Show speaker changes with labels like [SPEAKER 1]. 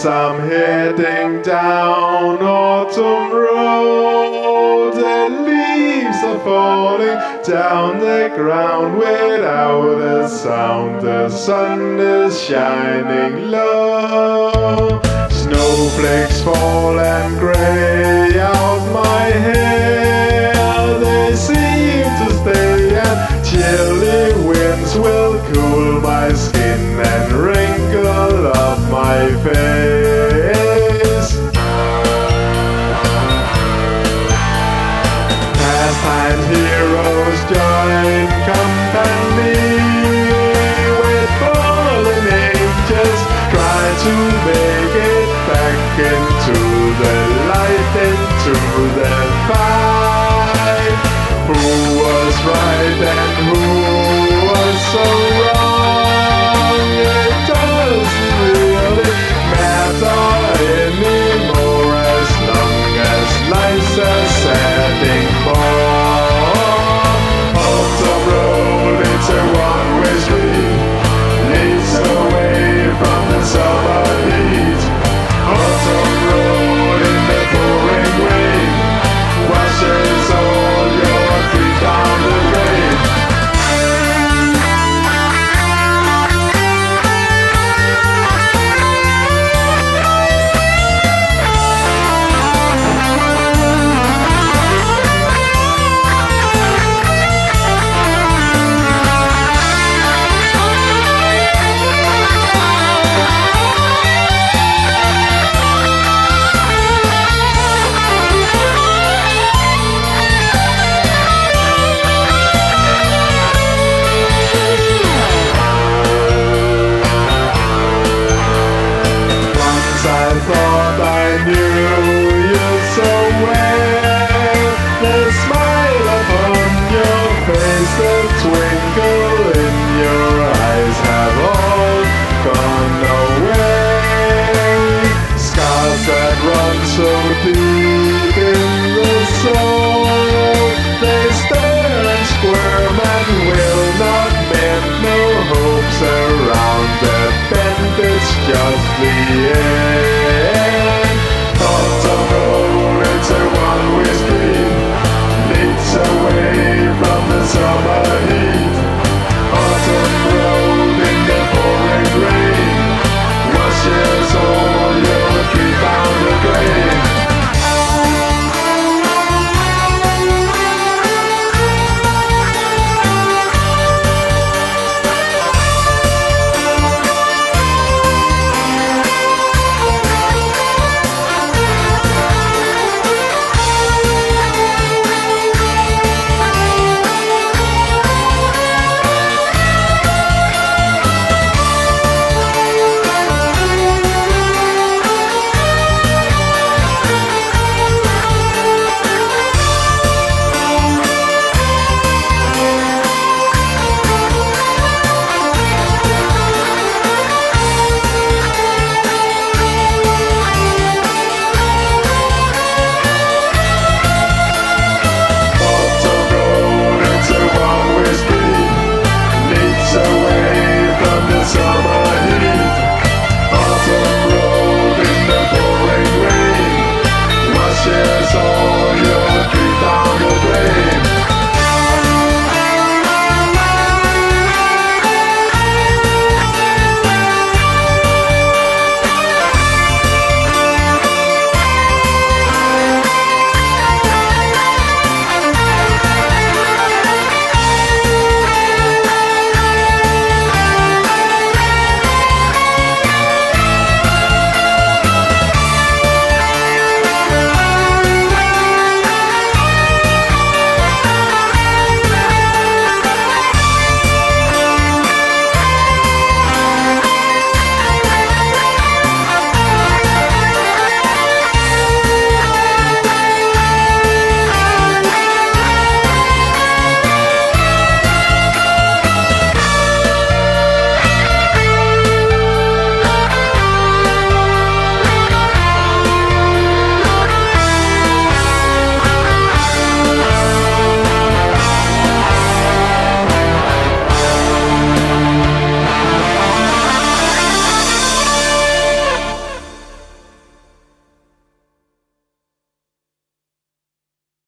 [SPEAKER 1] as I'm heading down Autumn Road. The leaves are falling down the ground without a sound. The sun is shining low. Snowflakes fall and gray out my hair. They seem to stay, and chilly winds will cool my skin and wrinkle up my face. Pastime heroes join company with fallen angels, try to make it back into the light, into the fight. Who was right and who was so wrong? It doesn't really matter anymore as long as life's a setting more. Autumn Road, it's a one-way street, leads away from the summer heat. Autumn Road in the pouring rain washes all your feet down the drain. I thought I knew you so well. The smile upon your face, the twinkle in your eyes have all gone away. Scars that run so deep in the soul, they stare and squirm and will not mend. No hopes around the bend, it's just the end.